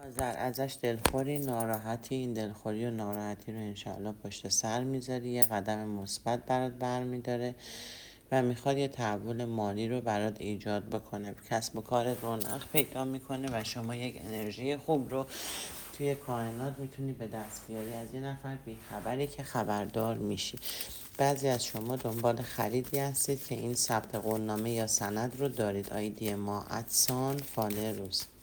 ازش دلخوری، ناراحتی، این دلخوری و ناراحتی رو انشاءالله پشت سر میذاری، یه قدم مثبت برات برمیداره و میخواد یه تحول مالی رو برات ایجاد بکنه. کسب و کارت رونق پیدا میکنه و شما یک انرژی خوب رو توی کائنات میتونی به دست بیاری از یه نفر بیخبری که خبردار میشی. بعضی از شما دنبال خریدی هستید که این ثبت قولنامه یا سند رو دارید. آیدی ما @فالروز